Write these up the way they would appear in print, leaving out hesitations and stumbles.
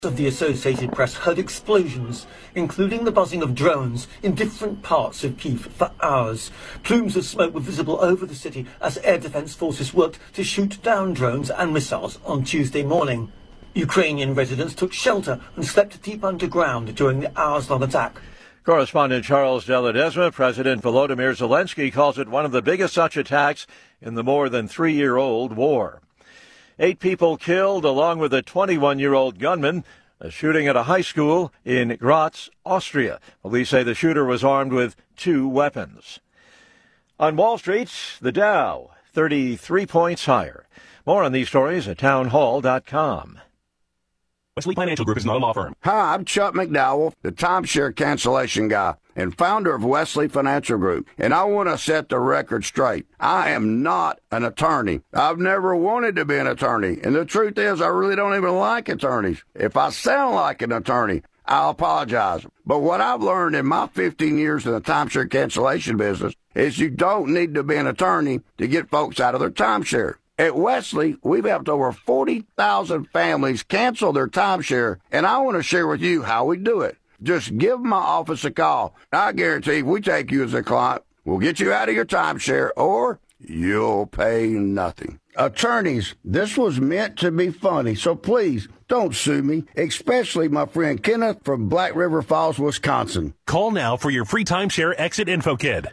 of the Associated Press heard explosions, including the buzzing of drones in different parts of Kyiv for hours. Plumes of smoke were visible over the city as air defense forces worked to shoot down drones and missiles on Tuesday morning. Ukrainian residents took shelter and slept deep underground during the hours-long attack. Correspondent Charles de Ledesma, President Volodymyr Zelensky calls it one of the biggest such attacks in the more than 3-year-old war. 8 people killed, along with a 21-year-old gunman, a shooting at a high school in Graz, Austria. Police say the shooter was armed with 2 weapons. On Wall Street, the Dow, 33 points higher. More on these stories at townhall.com. Wesley Financial Group is not a law firm. Hi, I'm Chuck McDowell, the timeshare cancellation guy and founder of Wesley Financial Group, and I want to set the record straight. I am not an attorney. I've never wanted to be an attorney, and the truth is I really don't even like attorneys. If I sound like an attorney, I'll apologize. But what I've learned in my 15 years in the timeshare cancellation business is you don't need to be an attorney to get folks out of their timeshare. At Wesley, we've helped over 40,000 families cancel their timeshare, and I want to share with you how we do it. Just give my office a call. I guarantee if we take you as a client, we'll get you out of your timeshare, or you'll pay nothing. Attorneys, this was meant to be funny, so please don't sue me, especially my friend Kenneth from Black River Falls, Wisconsin. Call now for your free timeshare exit info kit.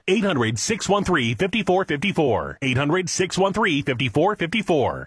800-613-5454. 800-613-5454.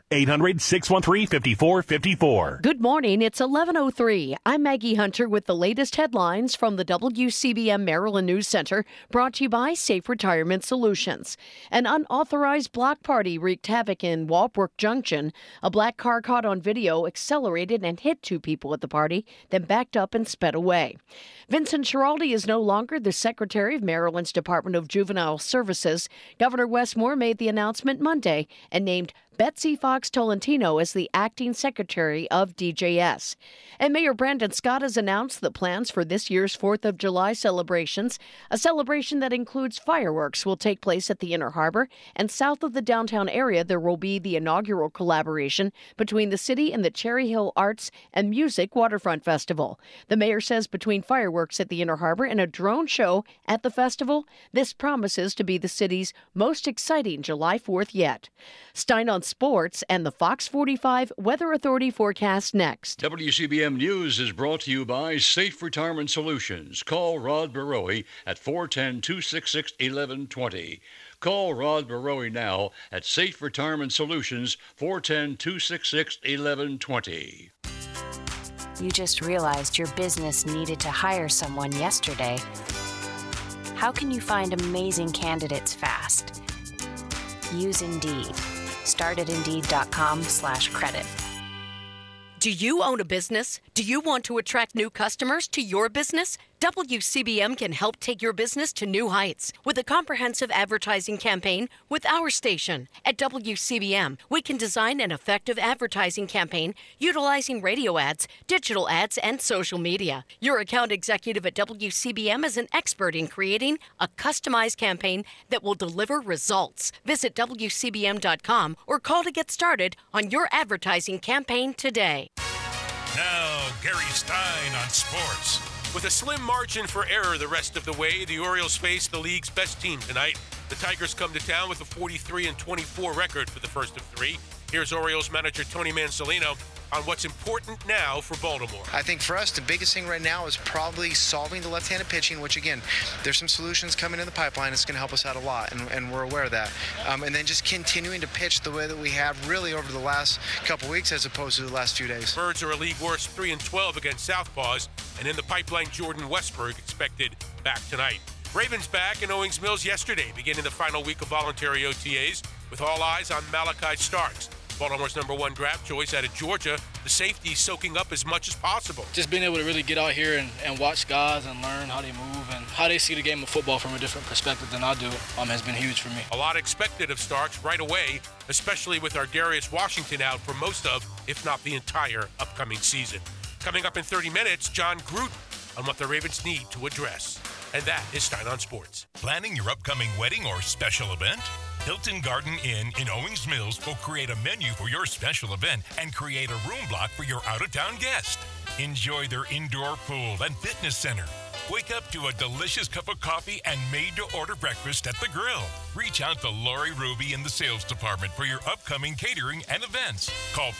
800-613-5454. Good morning. It's 11:03. I'm Maggie Hunter with the latest headlines from the WCBM Maryland News Center, brought to you by Safe Retirement Solutions. An unauthorized block party wreaked havoc in Walbrook Junction. A black car caught on video accelerated and hit 2 people at the party, then backed up and sped away. Vincent Schiraldi is no longer the Secretary of Maryland's Department of Juvenile Services. Governor Wes Moore made the announcement Monday and named Betsy Fox Tolentino as the acting secretary of DJS. And Mayor Brandon Scott has announced the plans for this year's 4th of July celebrations. A celebration that includes fireworks will take place at the Inner Harbor, and south of the downtown area there will be the inaugural collaboration between the city and the Cherry Hill Arts and Music Waterfront Festival. The mayor says between fireworks at the Inner Harbor and a drone show at the festival, this promises to be the city's most exciting July 4th yet. Stein on sports and the Fox 45 Weather Authority forecast next. WCBM News is brought to you by Safe Retirement Solutions. Call Rod Barowie at 410-266-1120. Call Rod Barowie now at Safe Retirement Solutions, 410-266-1120. You just realized your business needed to hire someone yesterday. How can you find amazing candidates fast? Use Indeed. Start at Indeed.com/credit. Do you own a business? Do you want to attract new customers to your business? WCBM can help take your business to new heights with a comprehensive advertising campaign with our station. At WCBM, we can design an effective advertising campaign utilizing radio ads, digital ads, and social media. Your account executive at WCBM is an expert in creating a customized campaign that will deliver results. Visit WCBM.com or call to get started on your advertising campaign today. Now, Gary Stein on sports. With a slim margin for error the rest of the way, the Orioles face the league's best team tonight. The Tigers come to town with a 43-24 record for the first of 3. Here's Orioles manager Tony Mansolino on what's important now for Baltimore. I think for us, the biggest thing right now is probably solving the left-handed pitching, which, again, there's some solutions coming in the pipeline. It's going to help us out a lot, and we're aware of that. And then just continuing to pitch the way that we have really over the last couple weeks as opposed to the last few days. Birds are a league worst 3-12 against Southpaws, and in the pipeline, Jordan Westberg expected back tonight. Ravens back in Owings Mills yesterday, beginning the final week of voluntary OTAs, with all eyes on Malachi Starks. Baltimore's #1 draft choice out of Georgia, the safety soaking up as much as possible. Just being able to really get out here and watch guys and learn how they move and how they see the game of football from a different perspective than I do has been huge for me. A lot expected of Starks right away, especially with our Darius Washington out for most of, if not the entire, upcoming season. Coming up in 30 minutes, John Gruden on what the Ravens need to address. And that is Stein on Sports. Planning your upcoming wedding or special event? Hilton Garden Inn in Owings Mills will create a menu for your special event and create a room block for your out-of-town guest. Enjoy their indoor pool and fitness center. Wake up to a delicious cup of coffee and made-to-order breakfast at the grill. Reach out to Lori Ruby in the sales department for your upcoming catering and events. Call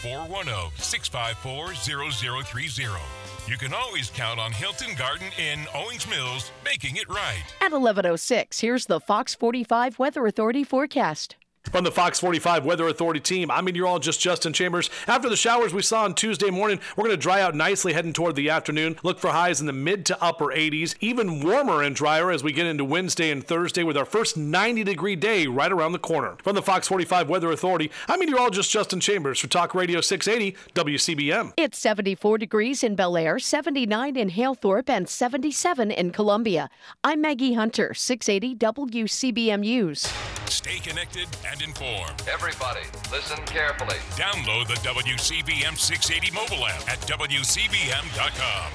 410-654-0030. You can always count on Hilton Garden Inn, Owings Mills, making it right. At 11:06, here's the Fox 45 Weather Authority forecast. From the Fox 45 Weather Authority team, I'm meteorologist Justin Chambers. After the showers we saw on Tuesday morning, we're going to dry out nicely heading toward the afternoon. Look for highs in the mid to upper 80s, even warmer and drier as we get into Wednesday and Thursday with our first 90-degree day right around the corner. From the Fox 45 Weather Authority, I'm meteorologist Justin Chambers for Talk Radio 680 WCBM. It's 74 degrees in Bel Air, 79 in Halethorpe, and 77 in Columbia. I'm Maggie Hunter, 680 WCBM News. Stay connected and informed. Everybody, listen carefully. Download the WCBM 680 mobile app at WCBM.com.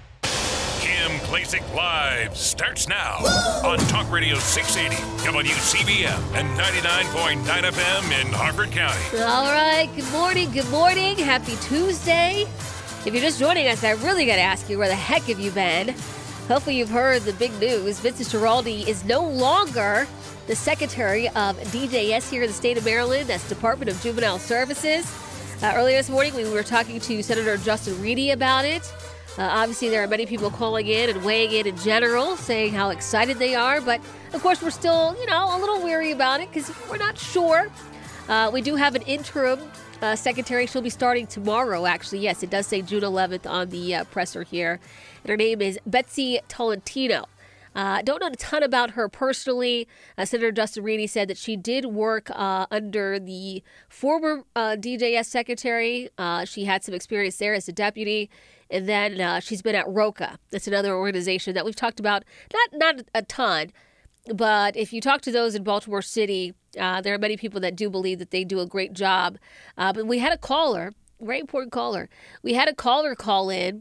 Kim Klacik Live starts now on Talk Radio 680, WCBM, and 99.9 FM in Harford County. All right, good morning. Happy Tuesday. If you're just joining us, I really got to ask you, where the heck have you been? Hopefully you've heard the big news. Vincent Schiraldi is no longer the Secretary of DJS here in the state of Maryland. That's Department of Juvenile Services. Earlier this morning, we were talking to Senator Justin Reedy about it. Obviously, there are many people calling in and weighing in general, saying how excited they are. But, of course, we're still, a little weary about it because we're not sure. We do have an interim secretary. She'll be starting tomorrow, actually. Yes, it does say June 11th on the presser here. And her name is Betsy Tolentino. Don't know a ton about her personally. Senator Justin Reedy said that she did work under the former DJS secretary. She had some experience there as a deputy. And then she's been at ROCA. That's another organization that we've talked about, not a ton. But if you talk to those in Baltimore City, there are many people that do believe that they do a great job. But we had a caller, very important caller. We had a caller call in.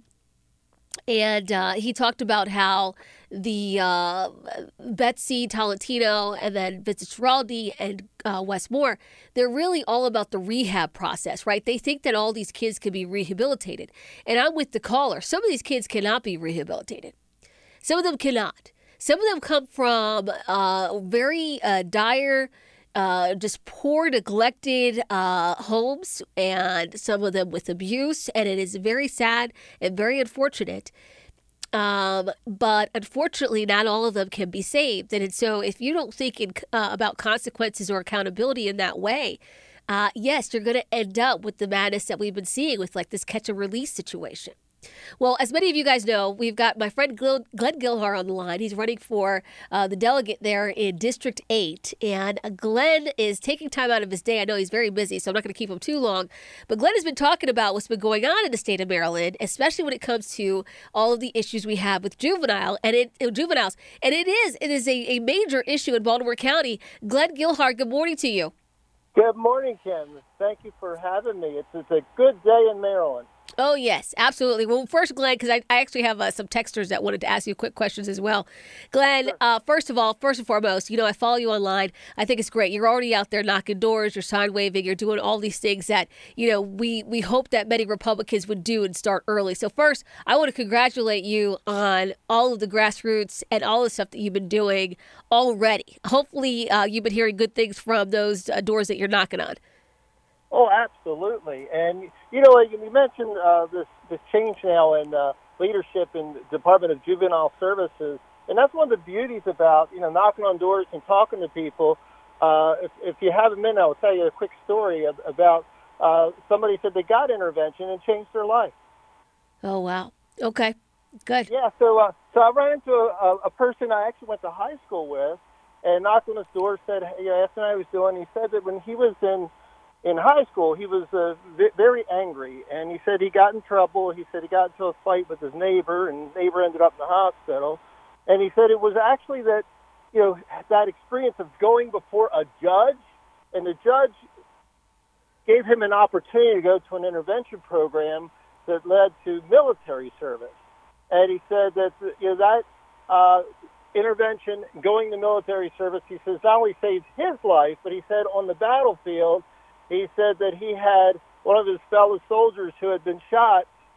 And he talked about how the Betsy Tolentino and then Vincent Schiraldi and Wes Moore, they're really all about the rehab process, right? They think that all these kids can be rehabilitated. And I'm with the caller. Some of these kids cannot be rehabilitated. Some of them cannot. Some of them come from very dire, just poor, neglected homes, and some of them with abuse, and it is very sad and very unfortunate. But unfortunately, not all of them can be saved. And so if you don't think about consequences or accountability in that way, yes, you're going to end up with the madness that we've been seeing with like this catch and release situation. Well, as many of you guys know, we've got my friend Glenn Gilhar on the line. He's running for the delegate there in District 8. And Glenn is taking time out of his day. I know he's very busy, so I'm not going to keep him too long. But Glenn has been talking about what's been going on in the state of Maryland, especially when it comes to all of the issues we have with juveniles. And it is a major issue in Baltimore County. Glenn Gilhar, good morning to you. Good morning, Kim. Thank you for having me. It's a good day in Maryland. Oh, yes, absolutely. Well, first, Glenn, because I actually have some texters that wanted to ask you quick questions as well. Glenn, sure. First and foremost, I follow you online. I think it's great. You're already out there knocking doors, you're sign waving, you're doing all these things that, we hope that many Republicans would do and start early. So first, I want to congratulate you on all of the grassroots and all the stuff that you've been doing already. Hopefully, you've been hearing good things from those doors that you're knocking on. Oh, absolutely. And, you mentioned this change now in leadership in the Department of Juvenile Services. And that's one of the beauties about, knocking on doors and talking to people. If you have a minute, I'll tell you a quick story about somebody said they got intervention and changed their life. Oh, wow. Okay, good. Yeah, so I ran into a person I actually went to high school with and knocked on his door, said, asked him how he was doing. He said that when he was in high school, he was very angry, and he said he got in trouble. He said he got into a fight with his neighbor, and the neighbor ended up in the hospital. And he said it was actually that, that experience of going before a judge, and the judge gave him an opportunity to go to an intervention program that led to military service. And he said that, that intervention, going to military service, he says not only saved his life, but he said on the battlefield, he said that he had one of his fellow soldiers who had been shot,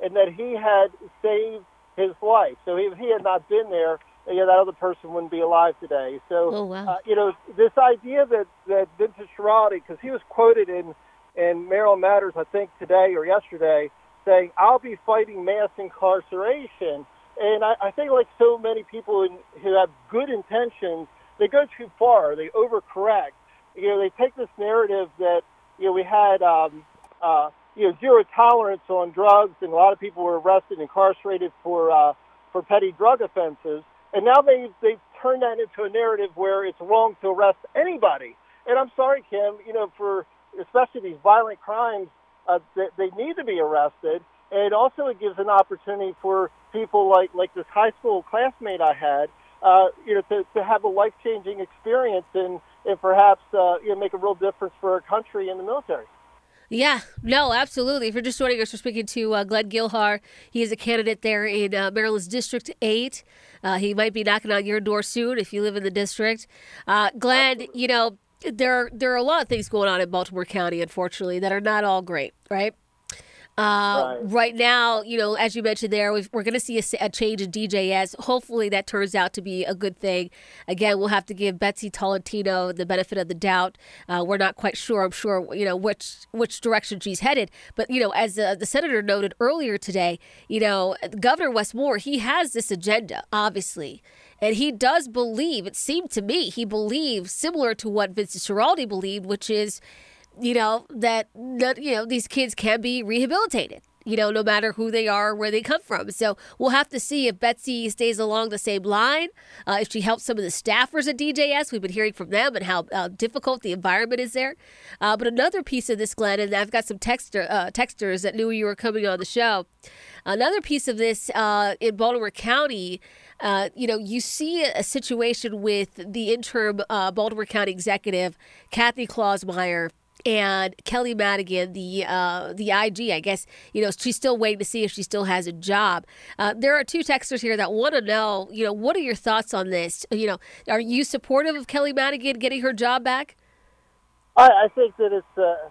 and that he had saved his life. So if he had not been there, that other person wouldn't be alive today. So, this idea that Vincent Schiraldi, because he was quoted in Maryland Matters, I think today or yesterday, saying, "I'll be fighting mass incarceration." And I think like so many people who have good intentions, they go too far. They overcorrect. They take this narrative that, we had, zero tolerance on drugs, and a lot of people were arrested and incarcerated for petty drug offenses. And now they've turned that into a narrative where it's wrong to arrest anybody. And I'm sorry, Kim, for especially these violent crimes, they need to be arrested. And also it gives an opportunity for people like this high school classmate I had, to have a life-changing experience and perhaps make a real difference for our country and the military. Yeah, no, absolutely. If you're just joining us, we're speaking to Glenn Gilhar. He is a candidate there in Maryland's District 8. He might be knocking on your door soon if you live in the district. Glenn, there are a lot of things going on in Baltimore County, unfortunately, that are not all great, right? Right now, as you mentioned there, we're going to see a change in DJS. Hopefully that turns out to be a good thing. Again, we'll have to give Betsy Tolentino the benefit of the doubt. We're not quite sure, I'm sure, which direction she's headed. But, as the senator noted earlier today, Governor Wes Moore, he has this agenda, obviously. And he does believe, it seemed to me, he believes similar to what Vincent Schiraldi believed, which is, that these kids can be rehabilitated, no matter who they are or where they come from. So we'll have to see if Betsy stays along the same line, if she helps some of the staffers at DJS. We've been hearing from them and how difficult the environment is there. But another piece of this, Glenn, and I've got some texters that knew you were coming on the show. Another piece of this in Baltimore County, you see a situation with the interim Baltimore County executive, Kathy Klausmeier, and Kelly Madigan, the IG, I guess, she's still waiting to see if she still has a job. There are two texters here that want to know, what are your thoughts on this? Are you supportive of Kelly Madigan getting her job back? I think that it's,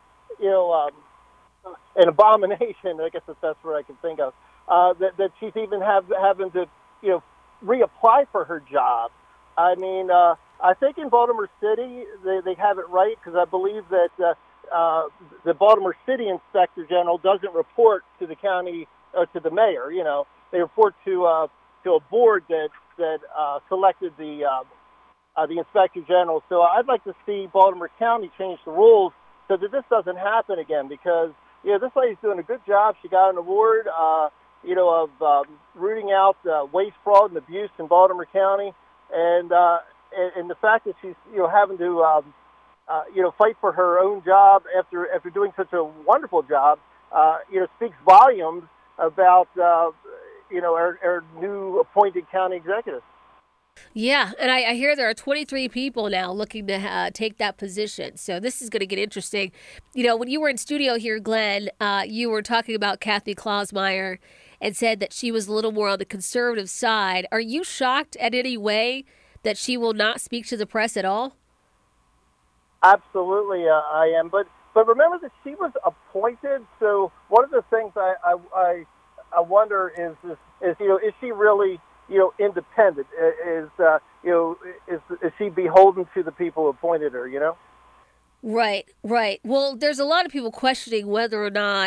an abomination. I guess that's the best word I can think of. That she's even having to, reapply for her job. I mean, I think in Baltimore City they have it right, because I believe that the Baltimore City Inspector General doesn't report to the county or to the mayor. They report to a board that selected the Inspector General. So I'd like to see Baltimore County change the rules so that this doesn't happen again, because this lady's doing a good job. She got an award, of rooting out waste, fraud, and abuse in Baltimore County. And the fact that she's having to fight for her own job after doing such a wonderful job speaks volumes about our new appointed county executive. Yeah, and I hear there are 23 people now looking to take that position. So this is going to get interesting. When you were in studio here, Glenn, you were talking about Kathy Klausmeier and said that she was a little more on the conservative side. Are you shocked at any way that she will not speak to the press at all? Absolutely, I am. But remember that she was appointed. So one of the things I wonder is she really independent? Is she beholden to the people who appointed her? Right. Well, there's a lot of people questioning whether or not,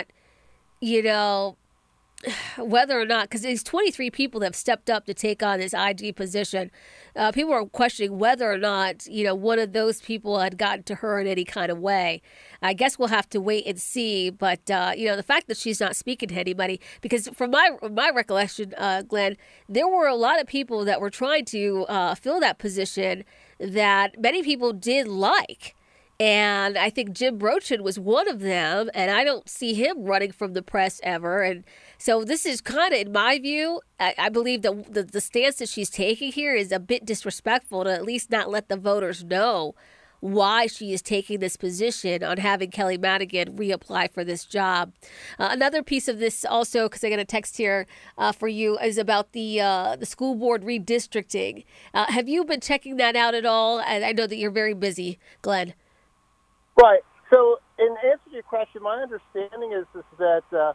because these 23 people that have stepped up to take on this IG position, people are questioning whether or not, one of those people had gotten to her in any kind of way. I guess we'll have to wait and see. But, the fact that she's not speaking to anybody, because from my recollection, Glenn, there were a lot of people that were trying to fill that position that many people did like. And I think Jim Brochin was one of them, and I don't see him running from the press ever. And so this is kind of, in my view, I believe that the stance that she's taking here is a bit disrespectful to at least not let the voters know why she is taking this position on having Kelly Madigan reapply for this job. Another piece of this also, because I got a text here for you, is about the school board redistricting. Have you been checking that out at all? I know that you're very busy, Glenn. Right. So in answer to your question, my understanding is that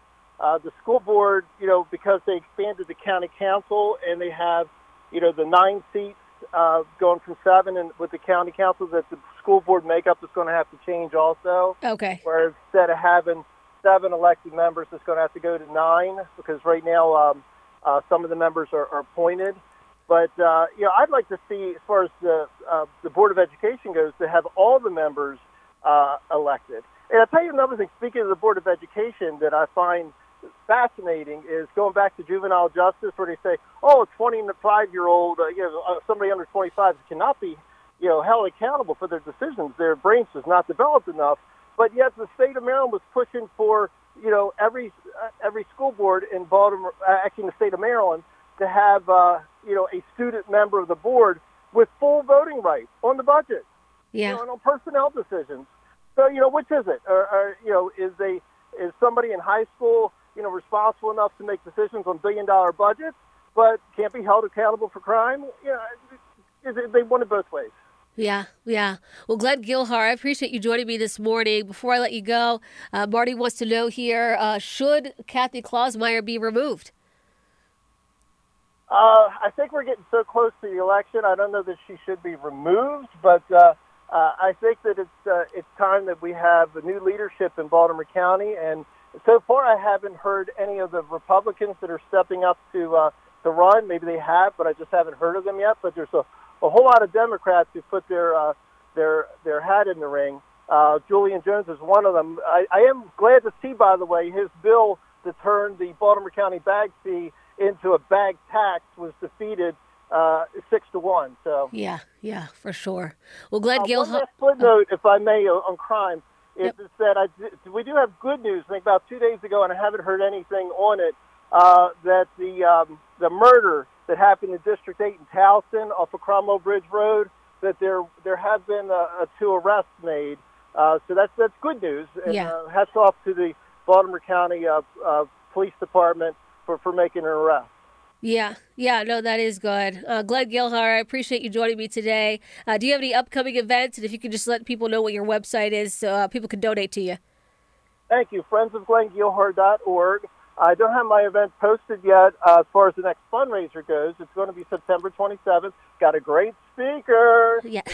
The school board, because they expanded the county council and they have, the 9 seats going from 7, and with the county council, that the school board makeup is going to have to change also. Okay. Whereas instead of having 7 elected members, it's going to have to go to 9, because right now some of the members are appointed. But I'd like to see, as far as the Board of Education goes, to have all the members elected. And I'll tell you another thing. Speaking of the Board of Education, that I find fascinating is going back to juvenile justice, where they say, a 25-year-old, somebody under 25 cannot be, held accountable for their decisions. Their brains is not developed enough. But yet the state of Maryland was pushing for, every school board in Baltimore, actually in the state of Maryland, to have, a student member of the board with full voting rights on the budget, and on personnel decisions. So, which is it? Or is somebody in high school, responsible enough to make decisions on billion-dollar budgets, but can't be held accountable for crime? They want it both ways. Yeah. Well, Glenn Gilhart, I appreciate you joining me this morning. Before I let you go, Marty wants to know here, should Kathy Klausmeier be removed? I think we're getting so close to the election. I don't know that she should be removed, but I think that it's time that we have a new leadership in Baltimore County. And so far, I haven't heard any of the Republicans that are stepping up to run. Maybe they have, but I just haven't heard of them yet. But there's a whole lot of Democrats who put their hat in the ring. Julian Jones is one of them. I am glad to see, by the way, his bill to turn the Baltimore County bag fee into a bag tax was defeated 6-1. So yeah, for sure. Well, Glenn Gilhart. One last footnote, if I may, on crime, is that we do have good news. I think about 2 days ago, and I haven't heard anything on it, that the murder that happened in District 8 in Towson off of Cromwell Bridge Road, that there have been 2 arrests made. So that's good news. And hats off to the Baltimore County Police Department for making an arrest. Yeah, no, that is good. Glenn Gilhart, I appreciate you joining me today. Do you have any upcoming events? And if you could just let people know what your website is so people can donate to you. Thank you. friendsofglenngilhart.org. I don't have my event posted yet as far as the next fundraiser goes. It's going to be September 27th. Got a great speaker. Yeah.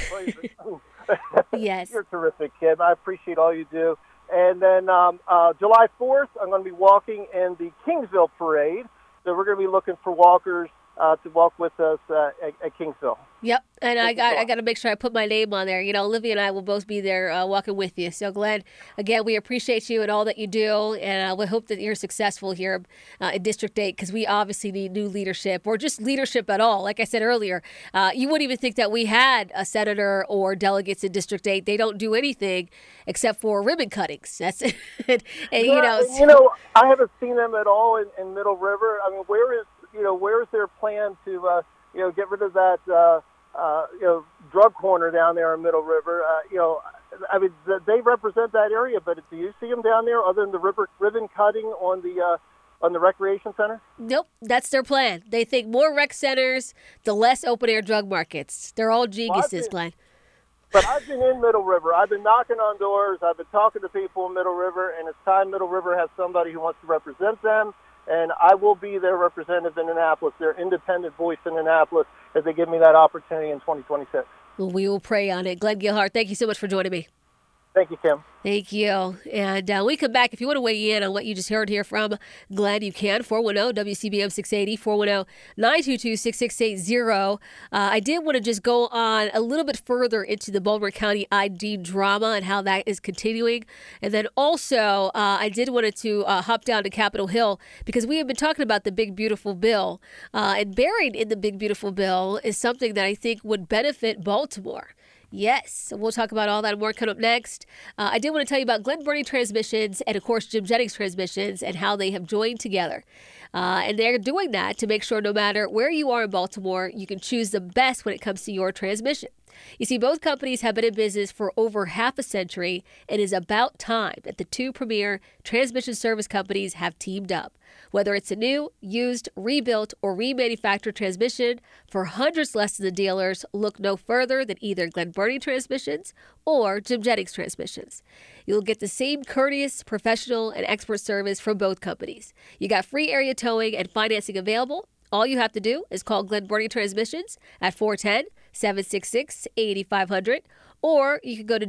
Yes. You're terrific, Kim. I appreciate all you do. And then July 4th, I'm going to be walking in the Kingsville Parade. So we're going to be looking for walkers to walk with us at Kingsville. Yep, and I got to make sure I put my name on there. Olivia and I will both be there walking with you. So, Glenn, again, we appreciate you and all that you do, and we hope that you're successful here in District 8, because we obviously need new leadership, or just leadership at all. Like I said earlier, you wouldn't even think that we had a senator or delegates in District 8. They don't do anything except for ribbon cuttings. That's it. and, I haven't seen them at all in Middle River. I mean, where is their plan to get rid of that drug corner down there in Middle River? They represent that area, but do you see them down there other than the ribbon cutting on the recreation center? Nope, that's their plan. They think more rec centers, the less open air drug markets. They're all geniuses, Glenn. But I've been in Middle River. I've been knocking on doors. I've been talking to people in Middle River, and it's time Middle River has somebody who wants to represent them. And I will be their representative in Annapolis, their independent voice in Annapolis, as they give me that opportunity in 2026. Well, we will pray on it. Glenn Gilhart, thank you so much for joining me. Thank you, Kim. Thank you. And we come back. If you want to weigh in on what you just heard here from Glenn, you can. 410-WCBM 680, 410-922-6680. I did want to just go on a little bit further into the Baltimore County ID drama and how that is continuing. And then also, I did want to hop down to Capitol Hill, because we have been talking about the Big Beautiful Bill. And buried in the Big Beautiful Bill is something that I think would benefit Baltimore. Yes, so we'll talk about all that and more coming up next. I did want to tell you about Glen Burnie Transmissions and, of course, Jim Jennings Transmissions and how they have joined together. And they're doing that to make sure no matter where you are in Baltimore, you can choose the best when it comes to your transmission. You see, both companies have been in business for over half a century, and it is about time that the two premier transmission service companies have teamed up. Whether it's a new, used, rebuilt, or remanufactured transmission, for hundreds less than the dealers, look no further than either Glen Burnie Transmissions or Jim Jennings Transmissions. You'll get the same courteous, professional, and expert service from both companies. You got free area towing and financing available. All you have to do is call Glen Burnie Transmissions at 410-766-8500, or you can go to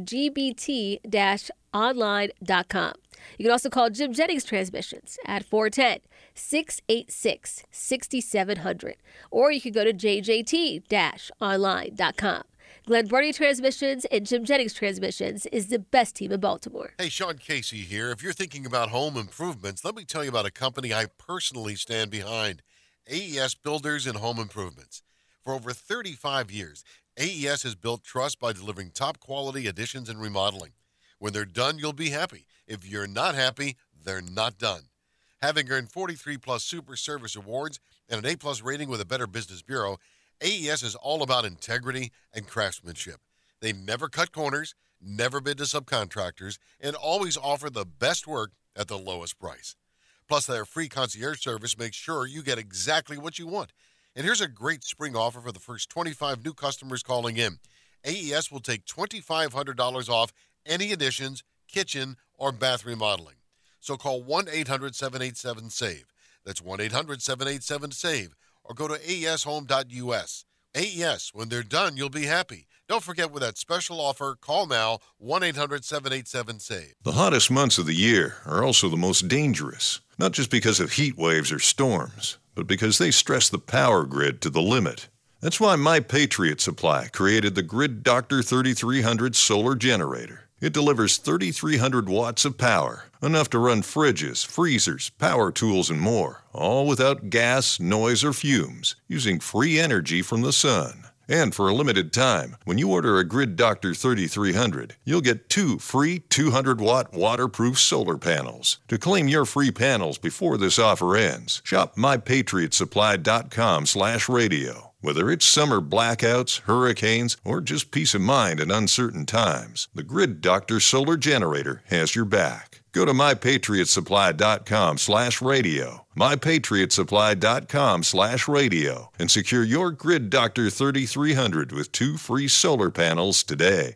gbt-online.com. You can also call Jim Jennings Transmissions at 410-686-6700, or you can go to jjt-online.com. Glen Burnie Transmissions and Jim Jennings Transmissions is the best team in Baltimore. Hey, Sean Casey here. If you're thinking about home improvements, let me tell you about a company I personally stand behind, AES Builders and Home Improvements. For over 35 years, AES has built trust by delivering top-quality additions and remodeling. When they're done, you'll be happy. If you're not happy, they're not done. Having earned 43-plus Super Service Awards and an A-plus rating with a Better Business Bureau, AES is all about integrity and craftsmanship. They never cut corners, never bid to subcontractors, and always offer the best work at the lowest price. Plus, their free concierge service makes sure you get exactly what you want. And here's a great spring offer for the first 25 new customers calling in. AES will take $2,500 off any additions, kitchen, or bath remodeling. So call 1-800-787-SAVE. That's 1-800-787-SAVE. Or go to aeshome.us. AES, when they're done, you'll be happy. Don't forget, with that special offer, call now, 1-800-787-SAVE. The hottest months of the year are also the most dangerous, not just because of heat waves or storms, but because they stress the power grid to the limit. That's why My Patriot Supply created the Grid Doctor 3300 solar generator. It delivers 3,300 watts of power, enough to run fridges, freezers, power tools, and more, all without gas, noise, or fumes, using free energy from the sun. And for a limited time, when you order a Grid Doctor 3300, you'll get 2 free 200-watt waterproof solar panels. To claim your free panels before this offer ends, shop mypatriotsupply.com/radio. Whether it's summer blackouts, hurricanes, or just peace of mind in uncertain times, the Grid Doctor Solar Generator has your back. Go to mypatriotsupply.com/radio, mypatriotsupply.com/radio, and secure your Grid Doctor 3300 with 2 free solar panels today.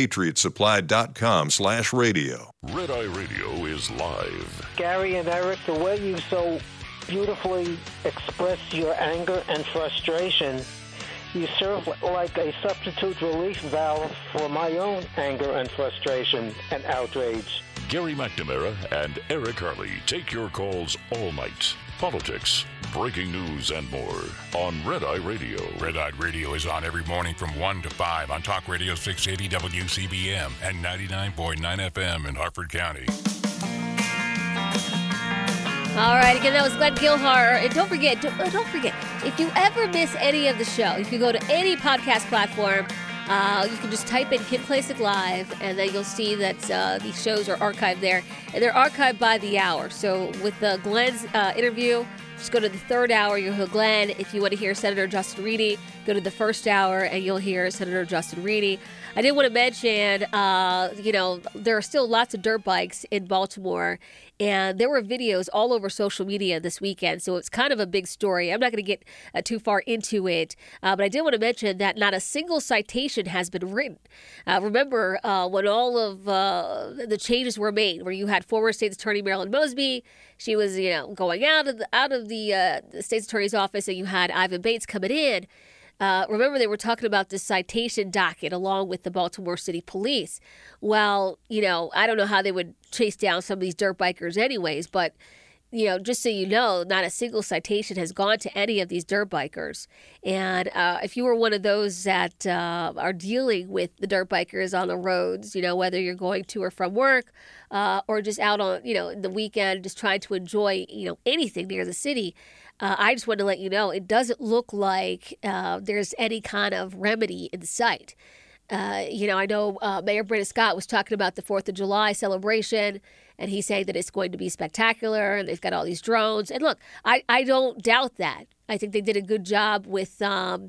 mypatriotsupply.com/radio. Red Eye Radio is live. Gary and Eric, the way you so beautifully express your anger and frustration, you serve like a substitute relief valve for my own anger and frustration and outrage. Gary McNamara and Eric Harley take your calls all night. Politics, breaking news, and more on Red Eye Radio. Red Eye Radio is on every morning from 1 to 5 on Talk Radio 680 WCBM and 99.9 FM in Harford County. All right, again, that was Glenn Gilhart. And don't forget, if you ever miss any of the show, you can go to any podcast platform. You can just type in Kim Klacik Live, and then you'll see that these shows are archived there. And they're archived by the hour. So with Glenn's interview, just go to the third hour, you'll hear Glenn. If you want to hear Senator Justin Reedy, go to the first hour, and you'll hear Senator Justin Reedy. I did want to mention, there are still lots of dirt bikes in Baltimore, and there were videos all over social media this weekend, so it's kind of a big story. I'm not going to get too far into it, but I did want to mention that not a single citation has been written. Remember when all of the changes were made, where you had former State's Attorney Marilyn Mosby, she was going out of the State's Attorney's office, and you had Ivan Bates coming in. Remember, they were talking about this citation docket along with the Baltimore City Police. Well, I don't know how they would chase down some of these dirt bikers anyways, but, just so you know, not a single citation has gone to any of these dirt bikers. And if you were one of those that are dealing with the dirt bikers on the roads, whether you're going to or from work or just out on, the weekend, just trying to enjoy, anything near the city, I just wanted to let you know, it doesn't look like there's any kind of remedy in sight. I know Mayor Brandon Scott was talking about the 4th of July celebration, and he's saying that it's going to be spectacular, and they've got all these drones. And look, I don't doubt that. I think they did a good job with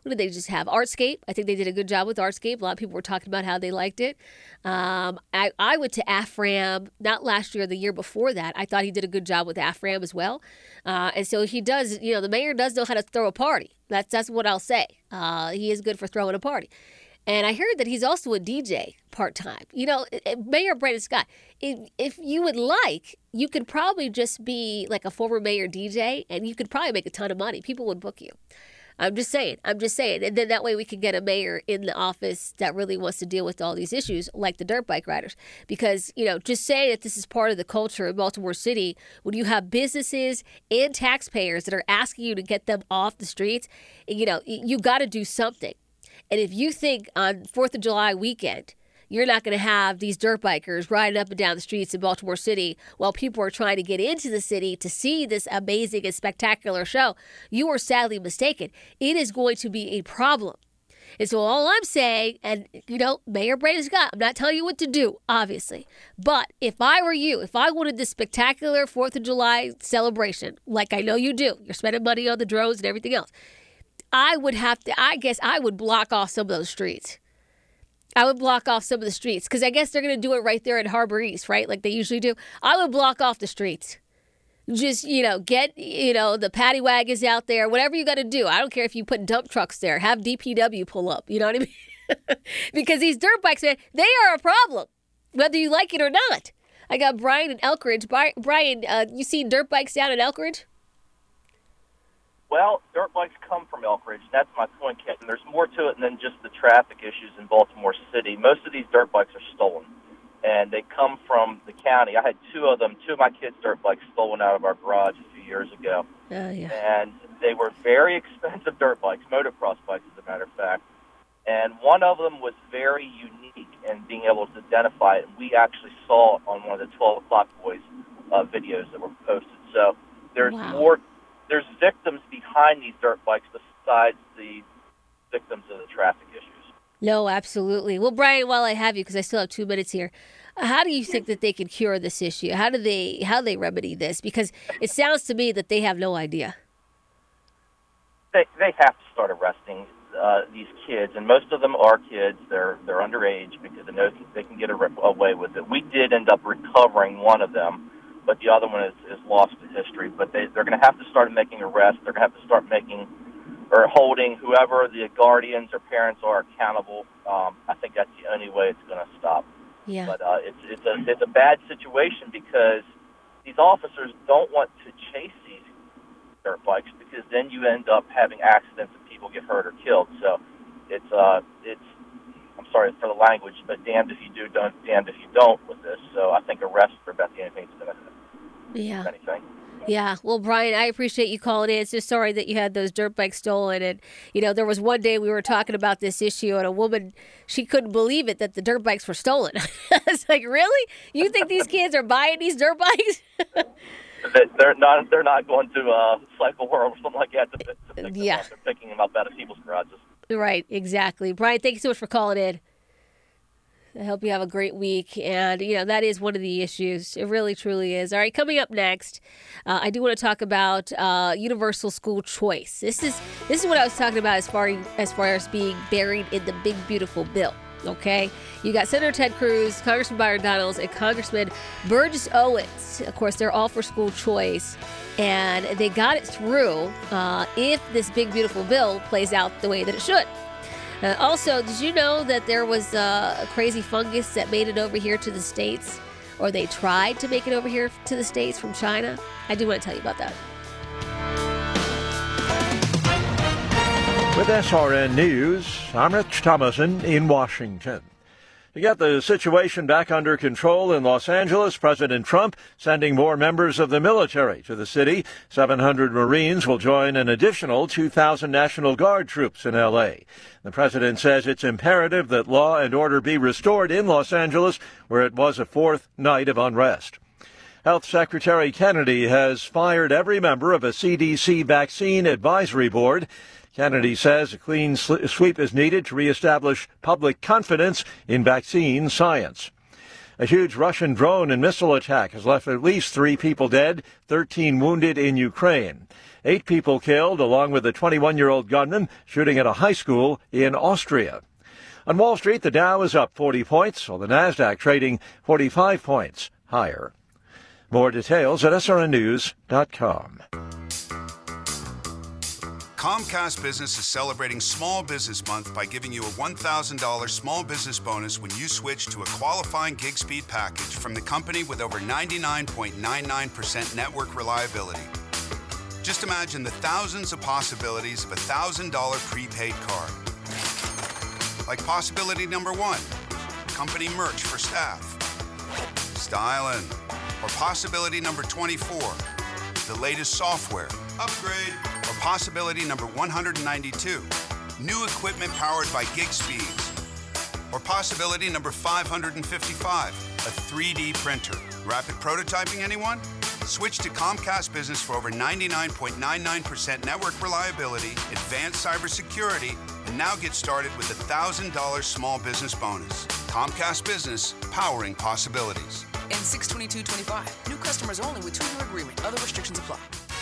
What did they just have? Artscape. I think they did a good job with Artscape. A lot of people were talking about how they liked it. I went to AFRAM, not last year, the year before that. I thought he did a good job with AFRAM as well. And so he does, the mayor does know how to throw a party. That's what I'll say. He is good for throwing a party. And I heard that he's also a DJ part-time. Mayor Brandon Scott, if you would like, you could probably just be like a former mayor DJ, and you could probably make a ton of money. People would book you. I'm just saying. And then that way we can get a mayor in the office that really wants to deal with all these issues, like the dirt bike riders. Because, just saying that this is part of the culture in Baltimore City, when you have businesses and taxpayers that are asking you to get them off the streets, you got to do something. And if you think on 4th of July weekend, you're not going to have these dirt bikers riding up and down the streets in Baltimore City while people are trying to get into the city to see this amazing and spectacular show, you are sadly mistaken. It is going to be a problem. And so all I'm saying, and, Mayor Brandon Scott, I'm not telling you what to do, obviously. But if I were you, if I wanted this spectacular 4th of July celebration, like I know you do, you're spending money on the drones and everything else, I would block off some of those streets. I would block off some of the streets because I guess they're going to do it right there in Harbor East, right? Like they usually do. I would block off the streets. Just, get, the paddy wagons out there, whatever you got to do. I don't care if you put dump trucks there. Have DPW pull up. You know what I mean? Because these dirt bikes, man, they are a problem, whether you like it or not. I got Brian in Elkridge. Brian, you seen dirt bikes down in Elkridge? Well, dirt bikes come from Elkridge. That's my point, Kent. And there's more to it than just the traffic issues in Baltimore City. Most of these dirt bikes are stolen, and they come from the county. I had two of my kids' dirt bikes stolen out of our garage a few years ago. Oh, yeah. And they were very expensive dirt bikes, motocross bikes, as a matter of fact. And one of them was very unique in being able to identify it. And we actually saw it on one of the 12 O'Clock Boys videos that were posted. So there's more. There's victims behind these dirt bikes besides the victims of the traffic issues. No, absolutely. Well, Brian, while I have you, because I still have 2 minutes here, how do you think that they can cure this issue? How do they remedy this? Because it sounds to me that they have no idea. They have to start arresting these kids, and most of them are kids. They're underage because they can get away with it. We did end up recovering one of them, but the other one is lost to history. But they're going to have to start making arrests. They're going to have to start holding whoever the guardians or parents are accountable. I think that's the only way it's going to stop. Yeah. But it's a bad situation because these officers don't want to chase these dirt bikes because then you end up having accidents and people get hurt or killed. So it's I'm sorry for the language, but damned if you do, damned if you don't with this. So I think arrests are about the only thing that's going to Yeah. anything. Yeah. Well, Brian, I appreciate you calling in. It's just sorry that you had those dirt bikes stolen. And, there was one day we were talking about this issue and a woman, she couldn't believe it that the dirt bikes were stolen. I was like, really? You think these kids are buying these dirt bikes? They're not going to Cycle World or something like that to pick them up. They're picking them up out of people's garages. Right. Exactly. Brian, thank you so much for calling in. I hope you have a great week. And, that is one of the issues. It really, truly is. All right, coming up next, I do want to talk about universal school choice. This is what I was talking about as far as being buried in the big, beautiful bill. Okay? You got Senator Ted Cruz, Congressman Byron Donalds, and Congressman Burgess Owens. Of course, they're all for school choice. And they got it through if this big, beautiful bill plays out the way that it should. Also, did you know that there was a crazy fungus that made it over here to the States? Or they tried to make it over here to the States from China? I do want to tell you about that. With SRN News, I'm Rich Thomason in Washington. To get the situation back under control in Los Angeles, President Trump sending more members of the military to the city. 700 Marines will join an additional 2,000 National Guard troops in L.A. The president says it's imperative that law and order be restored in Los Angeles, where it was a fourth night of unrest. Health Secretary Kennedy has fired every member of a CDC vaccine advisory board. Kennedy says a clean sweep is needed to reestablish public confidence in vaccine science. A huge Russian drone and missile attack has left at least 3 people dead, 13 wounded in Ukraine. 8 people killed, along with a 21-year-old gunman shooting at a high school in Austria. On Wall Street, the Dow is up 40 points, while the Nasdaq trading 45 points higher. More details at srnnews.com. Comcast Business is celebrating Small Business Month by giving you a $1,000 small business bonus when you switch to a qualifying gig speed package from the company with over 99.99% network reliability. Just imagine the thousands of possibilities of a $1,000 prepaid card. Like possibility number 1, company merch for staff. Styling. Or possibility number 24, the latest software. Upgrade. Or possibility number 192, new equipment powered by gig speeds. Or possibility number 555, a 3D printer. Rapid prototyping, anyone? Switch to Comcast Business for over 99.99% network reliability, advanced cybersecurity, and now get started with a $1,000 small business bonus. Comcast Business, powering possibilities. And 6/22/25. New customers only with 2-year agreement. Other restrictions apply.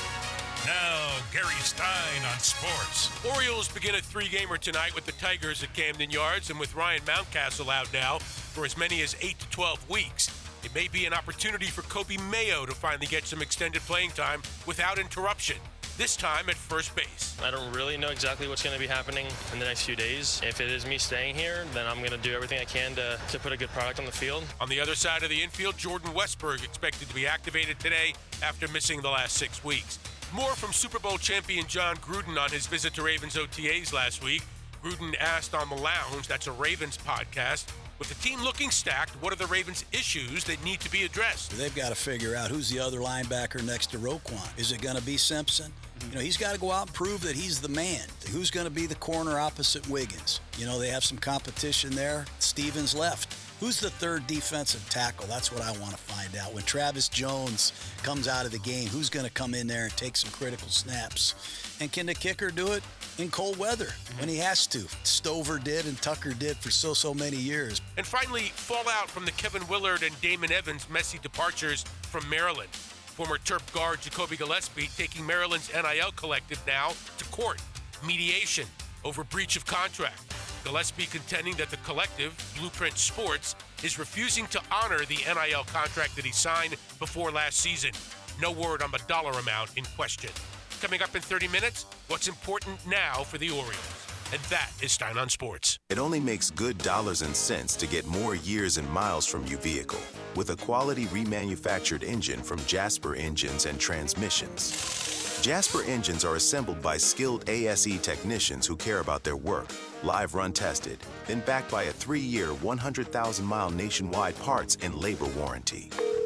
Now, Gary Stein on sports. Orioles begin a 3-gamer tonight with the Tigers at Camden Yards and with Ryan Mountcastle out now for as many as 8 to 12 weeks. It may be an opportunity for Kobe Mayo to finally get some extended playing time without interruption, this time at first base. I don't really know exactly what's going to be happening in the next few days. If it is me staying here, then I'm going to do everything I can to put a good product on the field. On the other side of the infield, Jordan Westburg expected to be activated today after missing the last 6 weeks. More from Super Bowl champion John Gruden on his visit to Ravens OTAs last week. Gruden asked on the Lounge, that's a Ravens podcast, with the team looking stacked, what are the Ravens' issues that need to be addressed? They've got to figure out who's the other linebacker next to Roquan. Is it going to be Simpson? You know, he's got to go out and prove that he's the man. Who's going to be the corner opposite Wiggins? You know, they have some competition there. Stevens left. Who's the third defensive tackle? That's what I want to find out. When Travis Jones comes out of the game, who's going to come in there and take some critical snaps? And can the kicker do it in cold weather when he has to? Stover did and Tucker did for so many years. And finally, fallout from the Kevin Willard and Damon Evans messy departures from Maryland. Former Terp guard Jacoby Gillespie taking Maryland's NIL collective now to court. Mediation over breach of contract. Gillespie contending that the collective, Blueprint Sports, is refusing to honor the NIL contract that he signed before last season. No word on the dollar amount in question. Coming up in 30 minutes, what's important now for the Orioles. And that is Stein on Sports. It only makes good dollars and cents to get more years and miles from your vehicle with a quality remanufactured engine from Jasper Engines and Transmissions. Jasper engines are assembled by skilled ASE technicians who care about their work, live run tested, then backed by a 3-year, 100,000-mile nationwide parts and labor warranty.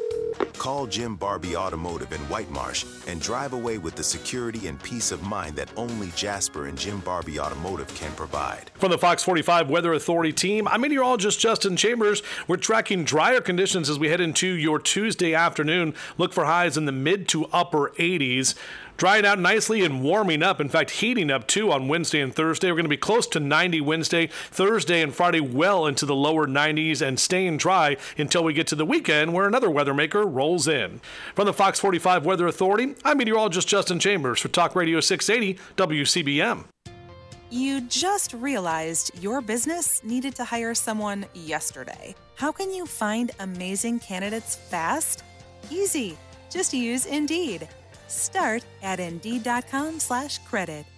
Call Jim Barbie Automotive in White Marsh and drive away with the security and peace of mind that only Jasper and Jim Barbie Automotive can provide. From the Fox 45 Weather Authority team, I'm meteorologist Justin Chambers. We're tracking drier conditions as we head into your Tuesday afternoon. Look for highs in the mid to upper 80s. Drying out nicely and warming up. In fact, heating up too on Wednesday and Thursday. We're going to be close to 90 Wednesday, Thursday and Friday well into the lower 90s and staying dry until we get to the weekend where another weather maker rolls in. From the Fox 45 Weather Authority, I'm meteorologist Justin Chambers for Talk Radio 680 WCBM. You just realized your business needed to hire someone yesterday. How can you find amazing candidates fast? Easy. Just use Indeed. Start at Indeed.com/credit.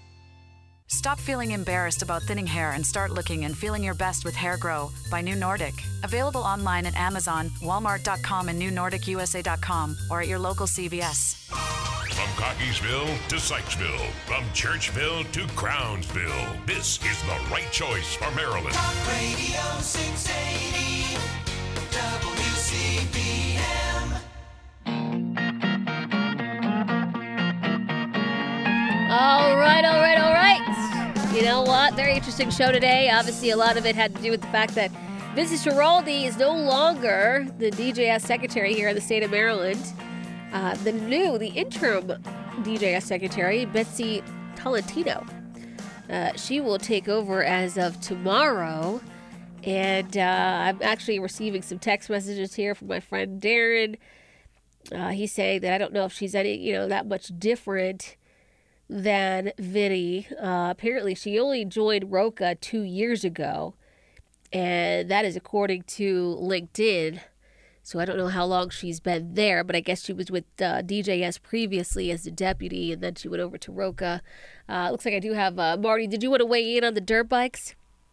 Stop feeling embarrassed about thinning hair and start looking and feeling your best with Hair Grow by New Nordic. Available online at Amazon, Walmart.com, and NewNordicUSA.com, or at your local CVS. From Cockeysville to Sykesville, from Churchville to Crownsville, this is the right choice for Maryland. Talk Radio 680 WCBM. All right. You know what? Very interesting show today. Obviously, a lot of it had to do with the fact that Vincent Schiraldi is no longer the DJS secretary here in the state of Maryland. The interim DJS secretary, Betsy Tolentino, she will take over as of tomorrow. And I'm actually receiving some text messages here from my friend Darren. He's saying that I don't know if she's any, that much different than Vinny. Apparently, she only joined Roca 2 years ago, and that is according to LinkedIn. So I don't know how long she's been there, but I guess she was with DJS previously as the deputy, and then she went over to Roca. Looks like I do have Marty. Did you want to weigh in on the dirt bikes?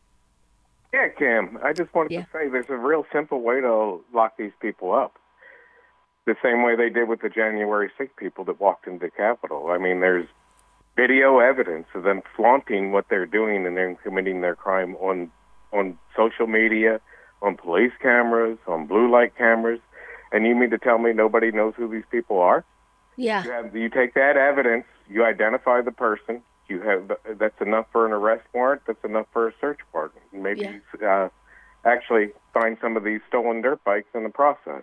Yeah, Kim. I just wanted to say there's a real simple way to lock these people up. The same way they did with the January 6th people that walked into the Capitol. I mean, there's video evidence of them flaunting what they're doing and then committing their crime on social media, on police cameras, on blue light cameras. And you mean to tell me nobody knows who these people are? Yeah. You take that evidence, you identify the person, that's enough for an arrest warrant, that's enough for a search warrant. Maybe actually find some of these stolen dirt bikes in the process.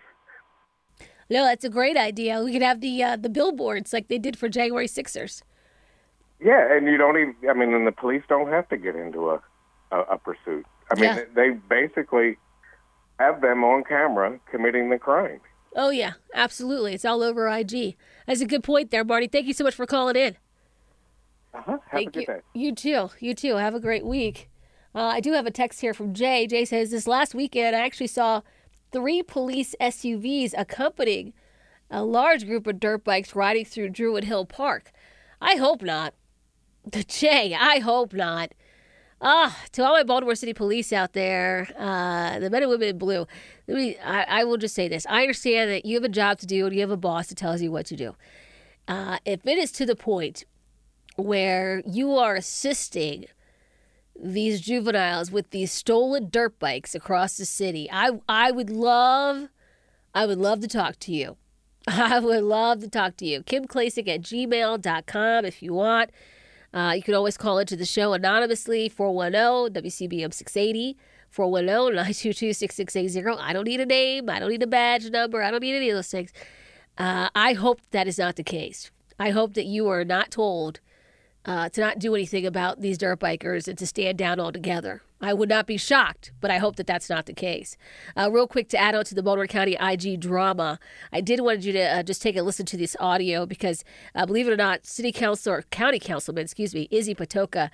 No, that's a great idea. We could have the billboards like they did for January 6ers. Yeah, and you don't even, and the police don't have to get into a pursuit. They basically have them on camera committing the crime. Oh, yeah, absolutely. It's all over IG. That's a good point there, Marty. Thank you so much for calling in. Have a good day. You too. Have a great week. I do have a text here from Jay. Jay says, this last weekend, I actually saw 3 police SUVs accompanying a large group of dirt bikes riding through Druid Hill Park. I hope not. Jay, I hope not. To all my Baltimore City police out there, the men and women in blue, I will just say this. I understand that you have a job to do and you have a boss that tells you what to do. If it is to the point where you are assisting these juveniles with these stolen dirt bikes across the city, I would love to talk to you. I would love to talk to you. KimKlasick@gmail.com if you want. You can always call into the show anonymously, 410-WCBM-680, 410-922-6680. I don't need a name. I don't need a badge number. I don't need any of those things. I hope that is not the case. I hope that you are not told to not do anything about these dirt bikers and to stand down altogether. I would not be shocked, but I hope that that's not the case. Real quick to add on to the Baltimore County IG drama, I did want you to just take a listen to this audio because, believe it or not, County Councilman, Izzy Patoka,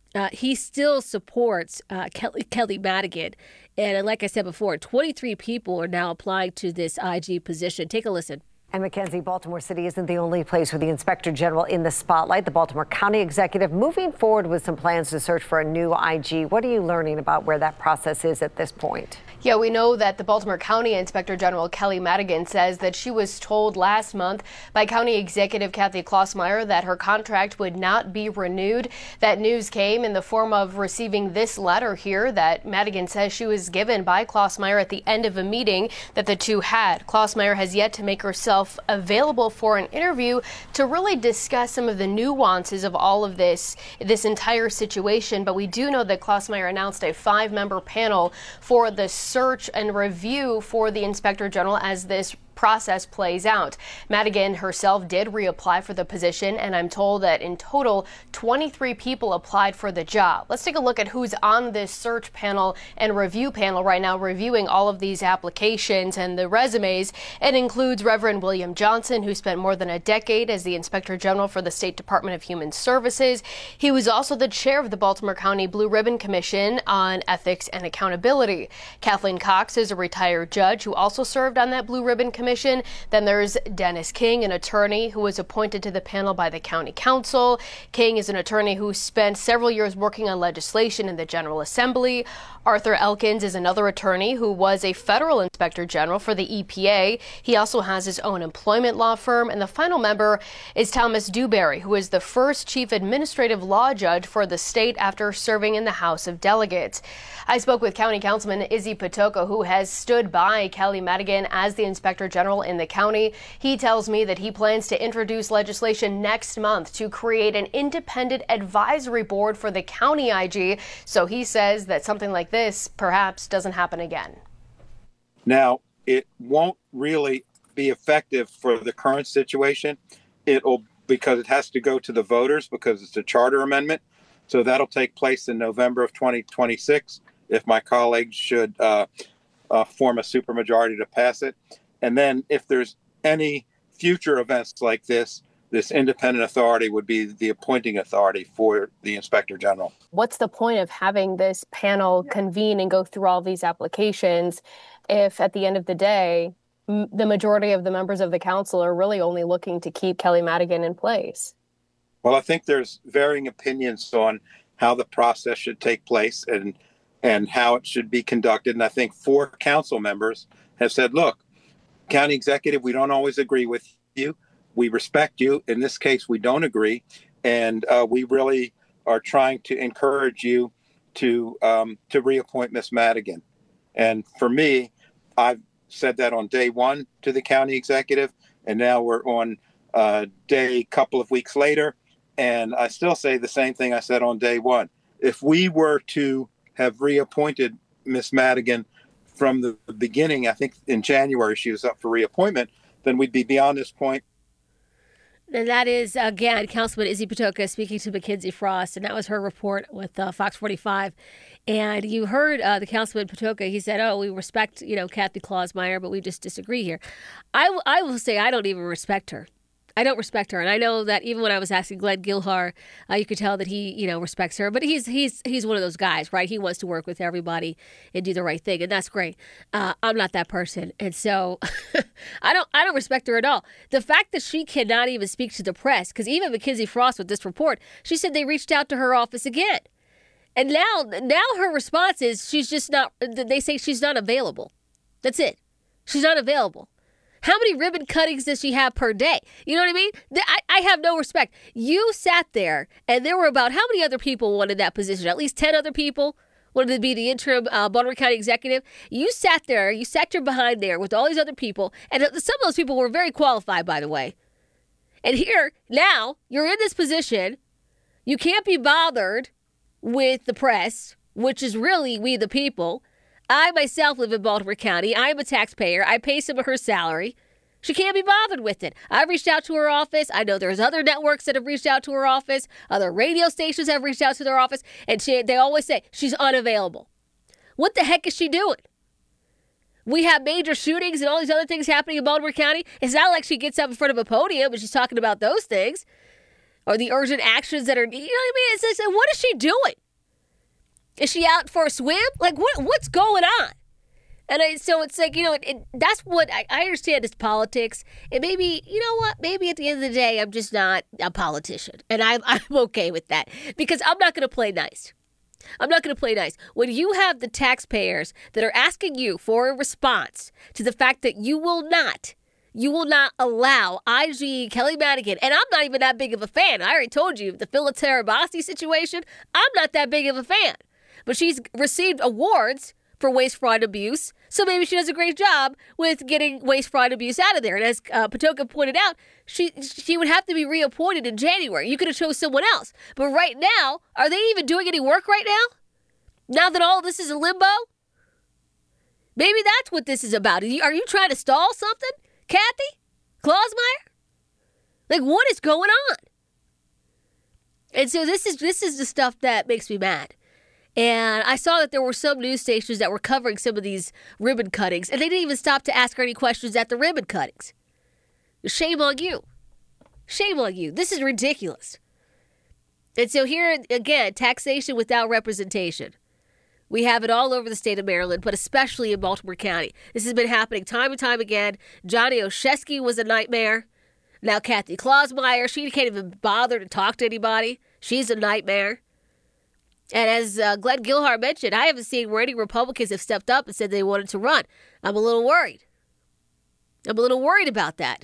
he still supports Kelly Madigan. And like I said before, 23 people are now applying to this IG position. Take a listen. And Mackenzie, Baltimore City isn't the only place with the Inspector General in the spotlight. The Baltimore County Executive moving forward with some plans to search for a new IG. What are you learning about where that process is at this point? Yeah, we know that the Baltimore County Inspector General Kelly Madigan says that she was told last month by County Executive Kathy Klossmeyer that her contract would not be renewed. That news came in the form of receiving this letter here that Madigan says she was given by Klossmeyer at the end of a meeting that the two had. Klossmeyer has yet to make herself available for an interview to really discuss some of the nuances of all of this entire situation. But we do know that Klossmeyer announced a 5-member panel for the search and review for the Inspector General as this process plays out. Madigan herself did reapply for the position, and I'm told that in total 23 people applied for the job. Let's take a look at who's on this search panel and review panel right now reviewing all of these applications and the resumes. It includes Reverend William Johnson, who spent more than a decade as the Inspector General for the State Department of Human Services. He was also the chair of the Baltimore County Blue Ribbon Commission on Ethics and Accountability. Kathleen Cox is a retired judge who also served on that Blue Ribbon Commission. Then there's Dennis King, an attorney who was appointed to the panel by the County Council. King is an attorney who spent several years working on legislation in the General Assembly. Arthur Elkins is another attorney who was a federal inspector general for the EPA. He also has his own employment law firm. And the final member is Thomas Dewberry, who is the first chief administrative law judge for the state after serving in the House of Delegates. I spoke with County Councilman Izzy Patoka, who has stood by Kelly Madigan as the Inspector General in the county. He tells me that he plans to introduce legislation next month to create an independent advisory board for the county IG. So he says that something like this perhaps doesn't happen again. Now, it won't really be effective for the current situation. Because it has to go to the voters because it's a charter amendment. So that'll take place in November of 2026 if my colleagues should form a supermajority to pass it. And then if there's any future events like this this independent authority would be the appointing authority for the Inspector General. What's the point of having this panel convene and go through all these applications if at the end of the day, the majority of the members of the council are really only looking to keep Kelly Madigan in place? Well, I think there's varying opinions on how the process should take place and how it should be conducted. And I think 4 council members have said, look, county executive, we don't always agree with you. We respect you. In this case, we don't agree. And we really are trying to encourage you to reappoint Ms. Madigan. And for me, I've said that on day 1 to the county executive, and now we're on day couple of weeks later, and I still say the same thing I said on day 1. If we were to have reappointed Ms. Madigan from the beginning, I think in January she was up for reappointment, then we'd be beyond this point. And that is, again, Councilman Izzy Patoka speaking to Mackenzie Frost, and that was her report with Fox 45. And you heard the Councilman Patoka, he said, we respect, Kathy Klausmeier, but we just disagree here. I will say I don't even respect her. I don't respect her. And I know that even when I was asking Glenn Gilhar, you could tell that he, respects her. But he's one of those guys, right? He wants to work with everybody and do the right thing. And that's great. I'm not that person. And so I don't respect her at all. The fact that she cannot even speak to the press, because even Mackenzie Frost with this report, she said they reached out to her office again. And now her response is they say she's not available. That's it. She's not available. How many ribbon cuttings does she have per day? You know what I mean? I have no respect. You sat there, and there were about how many other people wanted that position? At least 10 other people wanted to be the interim Baltimore County executive. You sat there, you sat your behind there with all these other people, and some of those people were very qualified, by the way. And here, now, you're in this position. You can't be bothered with the press, which is really we the people. I myself live in Baltimore County. I'm a taxpayer. I pay some of her salary. She can't be bothered with it. I've reached out to her office. I know there's other networks that have reached out to her office. Other radio stations have reached out to their office. And they always say she's unavailable. What the heck is she doing? We have major shootings and all these other things happening in Baltimore County. It's not like she gets up in front of a podium and she's talking about those things. Or the urgent actions that are, you know what I mean? It's like, what is she doing? Is she out for a swim? Like, what's going on? And so it's like, that's what I understand is politics. And maybe, you know what? Maybe at the end of the day, I'm just not a politician. And I'm okay with that because I'm not going to play nice. I'm not going to play nice. When you have the taxpayers that are asking you for a response to the fact that you will not allow IG Kelly Madigan, and I'm not even that big of a fan. I already told you, the Philip Terabasi situation, I'm not that big of a fan. But she's received awards for waste, fraud, abuse. So maybe she does a great job with getting waste, fraud, abuse out of there. And as Patoka pointed out, she would have to be reappointed in January. You could have chose someone else. But right now, are they even doing any work right now? Now that all of this is in limbo? Maybe that's what this is about. Are you trying to stall something, Kathy Klausmeier? Like, what is going on? And so this is the stuff that makes me mad. And I saw that there were some news stations that were covering some of these ribbon cuttings, and they didn't even stop to ask her any questions at the ribbon cuttings. Shame on you. Shame on you. This is ridiculous. And so here, again, taxation without representation. We have it all over the state of Maryland, but especially in Baltimore County. This has been happening time and time again. Johnny Oshesky was a nightmare. Now Kathy Klausmeier, she can't even bother to talk to anybody. She's a nightmare. And as Glenn Gilhar mentioned, I haven't seen where any Republicans have stepped up and said they wanted to run. I'm a little worried. I'm a little worried about that.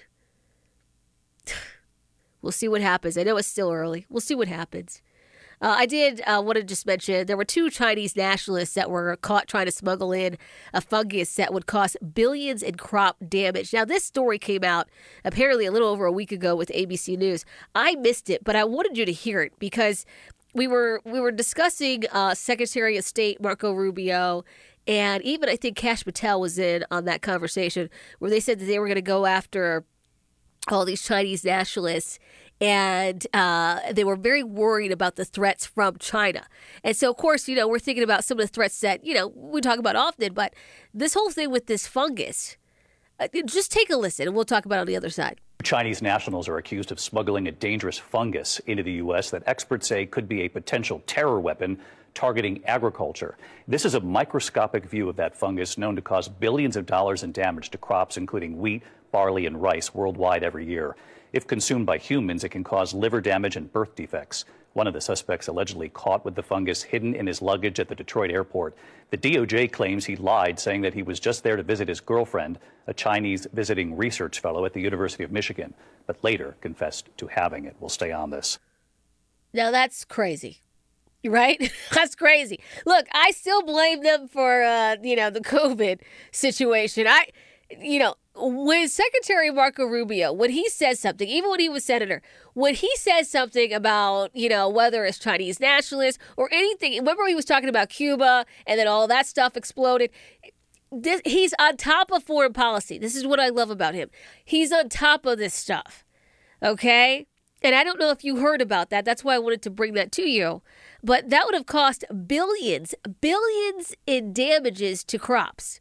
We'll see what happens. I know it's still early. We'll see what happens. I did want to just mention there were 2 Chinese nationalists that were caught trying to smuggle in a fungus that would cause billions in crop damage. Now, this story came out apparently a little over a week ago with ABC News. I missed it, but I wanted you to hear it because we were discussing Secretary of State Marco Rubio, and even I think Kash Patel was in on that conversation where they said that they were going to go after all these Chinese nationalists, and they were very worried about the threats from China. And so, of course, we're thinking about some of the threats that, we talk about often, but this whole thing with this fungus, just take a listen, and we'll talk about it on the other side. Chinese nationals are accused of smuggling a dangerous fungus into the U.S. that experts say could be a potential terror weapon targeting agriculture. This is a microscopic view of that fungus known to cause billions of dollars in damage to crops, including wheat, barley, and rice worldwide every year. If consumed by humans, it can cause liver damage and birth defects. One of the suspects allegedly caught with the fungus hidden in his luggage at the Detroit airport. The DOJ claims he lied, saying that he was just there to visit his girlfriend, a Chinese visiting research fellow at the University of Michigan, but later confessed to having it. We'll stay on this. Now that's crazy, right? That's crazy. Look, I still blame them for, the COVID situation. When Secretary Marco Rubio, when he says something, even when he was senator, when he says something about, whether it's Chinese nationalists or anything, remember he was talking about Cuba and then all that stuff exploded. He's on top of foreign policy. This is what I love about him. He's on top of this stuff, okay? And I don't know if you heard about that. That's why I wanted to bring that to you. But that would have cost billions in damages to crops.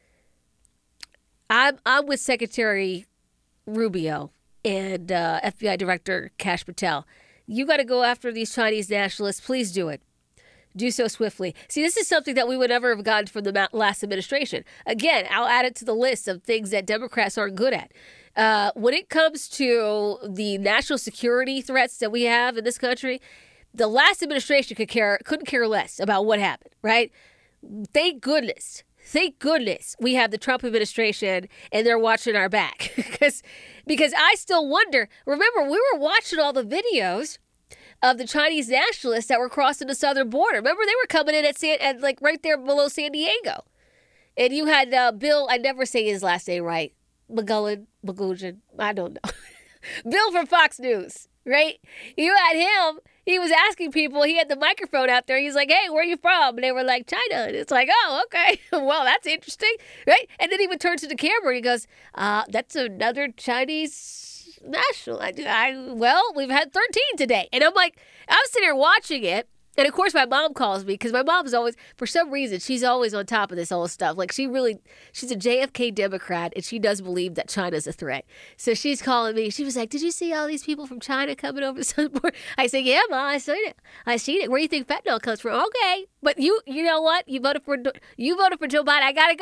I'm with Secretary Rubio and FBI Director Kash Patel. You got to go after these Chinese nationalists. Please do it. Do so swiftly. See, this is something that we would never have gotten from the last administration. Again, I'll add it to the list of things that Democrats aren't good at. When it comes to the national security threats that we have in this country, the last administration couldn't care less about what happened, right? Thank goodness we have the Trump administration and they're watching our back. because I still wonder, remember, we were watching all the videos of the Chinese nationalists that were crossing the southern border. Remember, they were coming in at right there below San Diego. And you had Bill, I never say his last name right, Magulin, I don't know. Bill from Fox News, right? You had him. He was asking people, he had the microphone out there. He's like, hey, where are you from? And they were like, China. And it's like, oh, okay. Well, that's interesting, right? And then he would turn to the camera and he goes, that's another Chinese national. Well, we've had 13 today. And I'm like, I'm sitting here watching it. And of course, my mom calls me because my mom's always, for some reason, she's always on top of this whole stuff. Like she's a JFK Democrat and she does believe that China's a threat. So she's calling me. She was like, did you see all these people from China coming over the southern border? I said, yeah, Ma, I seen it. Where do you think fentanyl comes from? Okay. But you know what? You voted for Joe Biden. I got to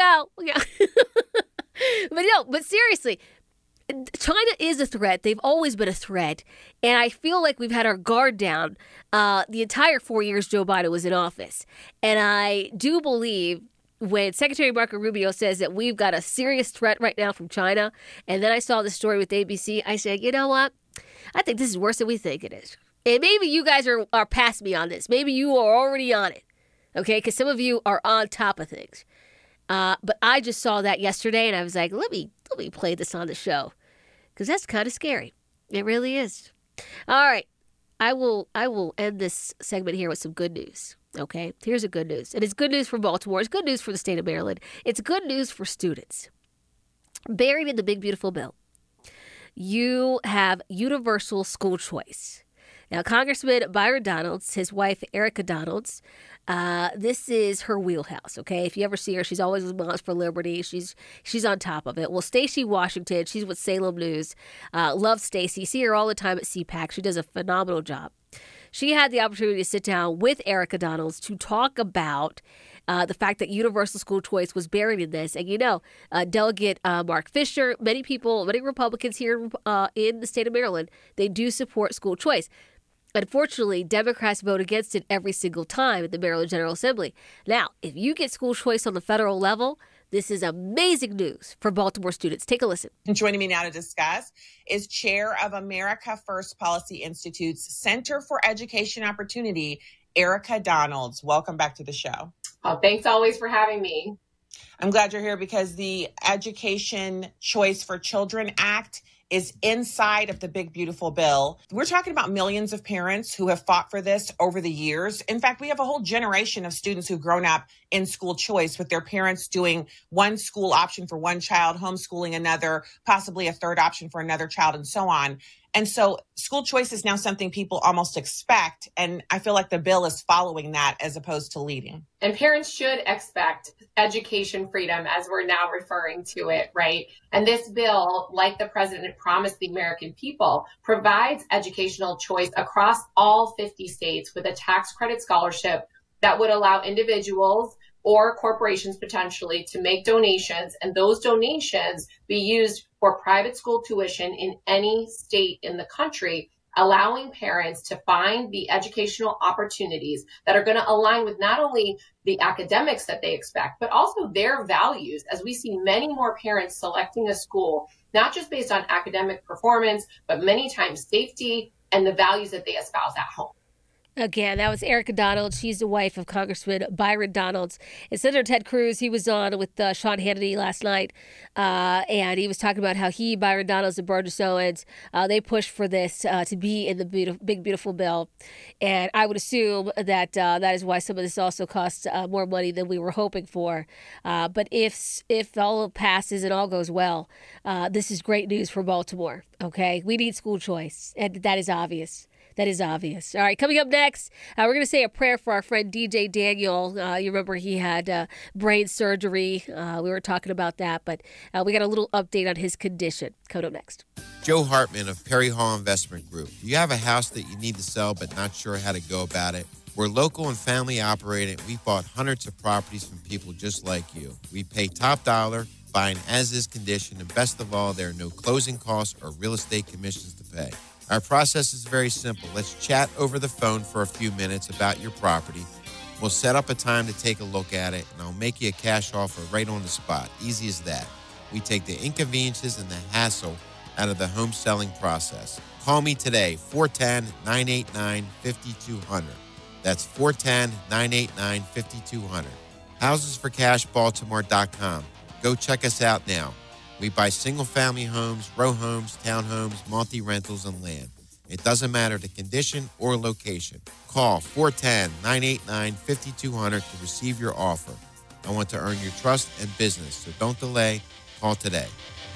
go. But seriously, China is a threat. They've always been a threat. And I feel like we've had our guard down the entire 4 years Joe Biden was in office. And I do believe when Secretary Marco Rubio says that we've got a serious threat right now from China, and then I saw the story with ABC, I said, you know what? I think this is worse than we think it is. And maybe you guys are past me on this. Maybe you are already on it, okay? Because some of you are on top of things. But I just saw that yesterday, and I was like, let me play this on the show, because that's kind of scary. It really is. All right. I will end this segment here with some good news, okay? Here's the good news. And it's good news for Baltimore. It's good news for the state of Maryland. It's good news for students. Buried in the big, beautiful bill, you have universal school choice. Now, Congressman Byron Donalds, his wife, Erica Donalds, this is her wheelhouse, okay? If you ever see her, she's always with Moms for Liberty. She's on top of it. Well, Stacey Washington, she's with Salem News. Love Stacey. See her all the time at CPAC. She does a phenomenal job. She had the opportunity to sit down with Erica Donalds to talk about the fact that universal school choice was buried in this. And, Delegate Mark Fisher, many Republicans here in the state of Maryland, they do support school choice. Unfortunately, Democrats vote against it every single time at the Maryland General Assembly. Now, if you get school choice on the federal level, this is amazing news for Baltimore students. Take a listen. Joining me now to discuss is Chair of America First Policy Institute's Center for Education Opportunity, Erica Donalds. Welcome back to the show. Oh, thanks always for having me. I'm glad you're here because the Education Choice for Children Act is inside of the big, beautiful bill. We're talking about millions of parents who have fought for this over the years. In fact, we have a whole generation of students who've grown up in school choice with their parents doing one school option for one child, homeschooling another, possibly a third option for another child, and so on. And so school choice is now something people almost expect. And I feel like the bill is following that as opposed to leading. And parents should expect education freedom, as we're now referring to it, right? And this bill, like the president promised the American people, provides educational choice across all 50 states with a tax credit scholarship that would allow individuals or corporations potentially to make donations, and those donations be used for private school tuition in any state in the country, allowing parents to find the educational opportunities that are going to align with not only the academics that they expect, but also their values, as we see many more parents selecting a school, not just based on academic performance, but many times safety and the values that they espouse at home. Again, that was Erica Donald. She's the wife of Congressman Byron Donalds. And Senator Ted Cruz, he was on with Sean Hannity last night, and he was talking about how he, Byron Donalds, and Burgess Owens, they pushed for this to be in the big, beautiful bill. And I would assume that that is why some of this also costs more money than we were hoping for. But if all passes and all goes well, this is great news for Baltimore, okay? We need school choice, and that is obvious. That is obvious. All right, coming up next, we're going to say a prayer for our friend DJ Daniel. You remember he had brain surgery. We were talking about that, but we got a little update on his condition. Coming up next. Joe Hartman of Perry Hall Investment Group. Do you have a house that you need to sell but not sure how to go about it? We're local and family operated. We've bought hundreds of properties from people just like you. We pay top dollar, buy an as-is condition, and best of all, there are no closing costs or real estate commissions to pay. Our process is very simple. Let's chat over the phone for a few minutes about your property. We'll set up a time to take a look at it, and I'll make you a cash offer right on the spot. Easy as that. We take the inconveniences and the hassle out of the home selling process. Call me today, 410-989-5200. That's 410-989-5200. HousesForCashBaltimore.com. Go check us out now. We buy single-family homes, row homes, townhomes, multi-rentals, and land. It doesn't matter the condition or location. Call 410-989-5200 to receive your offer. I want to earn your trust and business, so don't delay. Call today.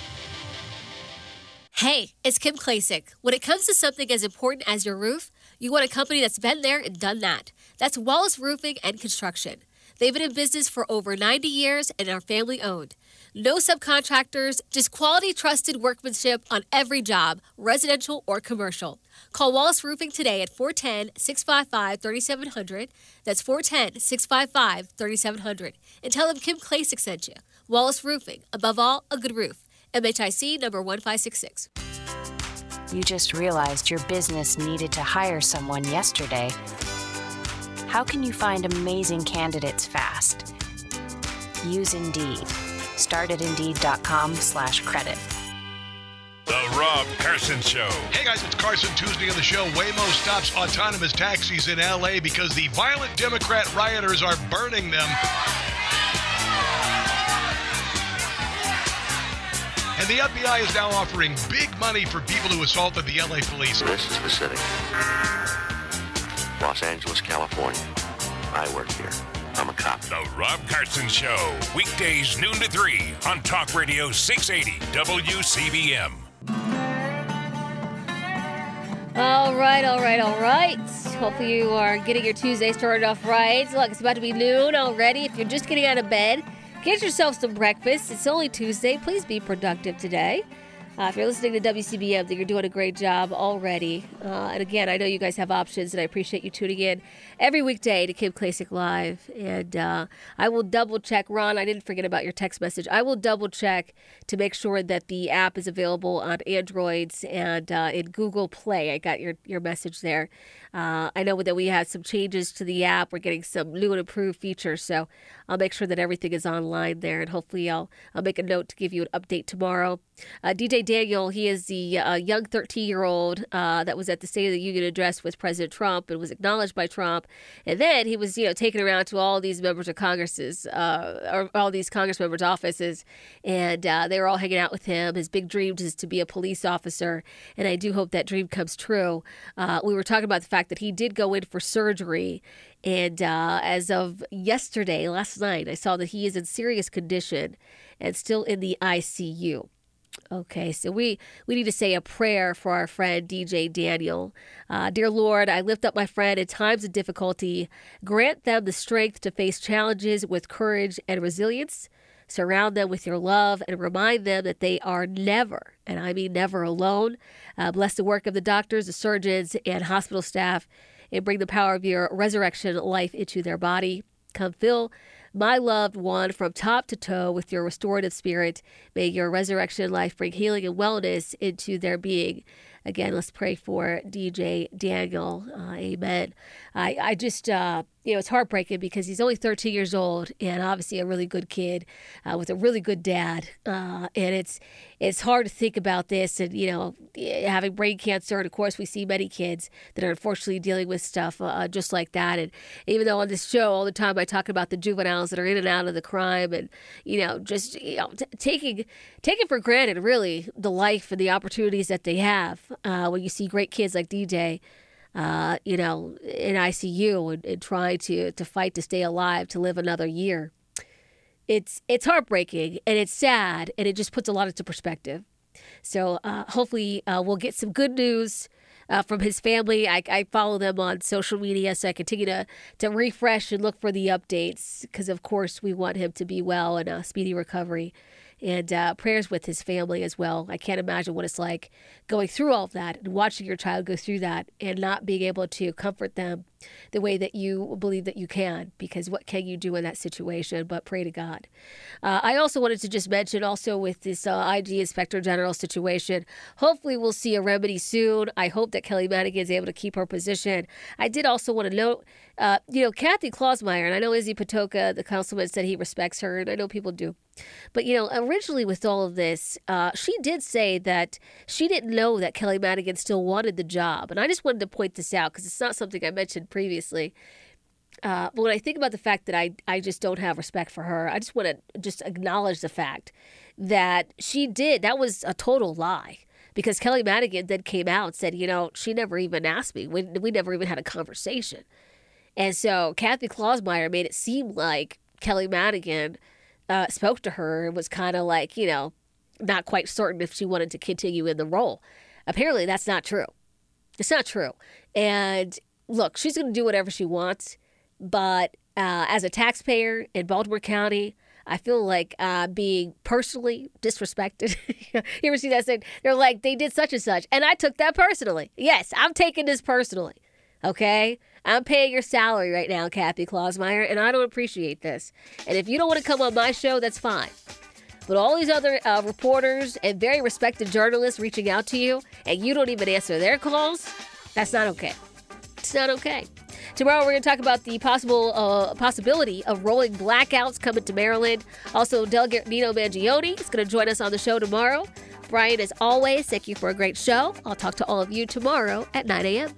Hey, it's Kim Klasick. When it comes to something as important as your roof, you want a company that's been there and done that. That's Wallace Roofing and Construction. They've been in business for over 90 years and are family-owned. No subcontractors, just quality, trusted workmanship on every job, residential or commercial. Call Wallace Roofing today at 410-655-3700. That's 410-655-3700. And tell them Kim Klasick sent you. Wallace Roofing, above all, a good roof. MHIC number 1566. You just realized your business needed to hire someone yesterday. How can you find amazing candidates fast? Use Indeed. Start at Indeed.com/credit. The Rob Carson Show. Hey guys, it's Carson. Tuesday on the show. Waymo stops autonomous taxis in L.A. because the violent Democrat rioters are burning them. And the FBI is now offering big money for people who assaulted the L.A. police. This is the city. Los Angeles, California. I work here. I'm a cop. The Rob Carson Show. Weekdays noon to 3 on Talk Radio 680 WCBM. All right. Hopefully you are getting your Tuesday started off right. Look, it's about to be noon already. If you're just getting out of bed, get yourself some breakfast. It's only Tuesday. Please be productive today. If you're listening to WCBM, then you're doing a great job already. And again, I know you guys have options, and I appreciate you tuning in every weekday to Kim Klasick Live. And I will double-check. Ron, I didn't forget about your text message. I will double-check to make sure that the app is available on Androids and in Google Play. I got your message there. I know that we had some changes to the app. We're getting some new and improved features, so I'll make sure that everything is online there, and hopefully I'll make a note to give you an update tomorrow. DJ Daniel, he is the young 13-year-old that was at the State of the Union address with President Trump and was acknowledged by Trump, and then he was taken around to all these members of Congresses, or all these Congress members' offices, and they were all hanging out with him. His big dream is to be a police officer, and I do hope that dream comes true. We were talking about the fact that he did go in for surgery, and as of last night, I saw that he is in serious condition and still in the ICU. Okay, so we need to say a prayer for our friend DJ Daniel. Dear Lord, I lift up my friend in times of difficulty. Grant them the strength to face challenges with courage and resilience. Surround them with your love and remind them that they are never, and I mean never, alone. Bless the work of the doctors, the surgeons, and hospital staff, and bring the power of your resurrection life into their body. Come fill my loved one from top to toe with your restorative spirit. May your resurrection life bring healing and wellness into their being. Again, let's pray for DJ Daniel. Amen. I just, it's heartbreaking because he's only 13 years old and obviously a really good kid with a really good dad. And it's hard to think about this and, having brain cancer. And of course, we see many kids that are unfortunately dealing with stuff just like that. And even though on this show all the time I talk about the juveniles that are in and out of the crime and, taking for granted really the life and the opportunities that they have when you see great kids like DJ, in ICU and trying to fight to stay alive, to live another year. It's heartbreaking and it's sad and it just puts a lot into perspective. So hopefully we'll get some good news from his family. I follow them on social media, so I continue to refresh and look for the updates because, of course, we want him to be well and a speedy recovery. And prayers with his family as well. I can't imagine what it's like going through all of that and watching your child go through that and not being able to comfort them the way that you believe that you can, because what can you do in that situation but pray to God. I also wanted to just mention also with this IG Inspector General situation, hopefully we'll see a remedy soon. I hope that Kelly Madigan is able to keep her position. I did also want to note, Kathy Klausmeier, and I know Izzy Patoka, the councilman, said he respects her, and I know people do. But, originally with all of this, she did say that she didn't know that Kelly Madigan still wanted the job. And I just wanted to point this out because it's not something I mentioned previously. But when I think about the fact that I just don't have respect for her, I just want to just acknowledge the fact that she did. That was a total lie. Because Kelly Madigan then came out and said, she never even asked me. We never even had a conversation. And so Kathy Klausmeier made it seem like Kelly Madigan spoke to her and was kind of like, not quite certain if she wanted to continue in the role. Apparently, that's not true. It's not true. And look, she's going to do whatever she wants. But as a taxpayer in Baltimore County, I feel like being personally disrespected. You ever see that saying? They're like, they did such and such. And I took that personally. Yes, I'm taking this personally. Okay? I'm paying your salary right now, Kathy Klausmeier, and I don't appreciate this. And if you don't want to come on my show, that's fine. But all these other reporters and very respected journalists reaching out to you, and you don't even answer their calls, that's not okay. It's not okay. Tomorrow we're going to talk about the possibility of rolling blackouts coming to Maryland. Also, Delegate Nino Mangione is going to join us on the show tomorrow. Brian, as always, thank you for a great show. I'll talk to all of you tomorrow at 9 a.m.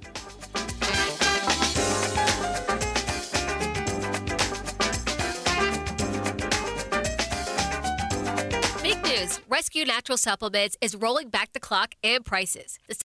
Big news. Rescue Natural Supplements is rolling back the clock and prices.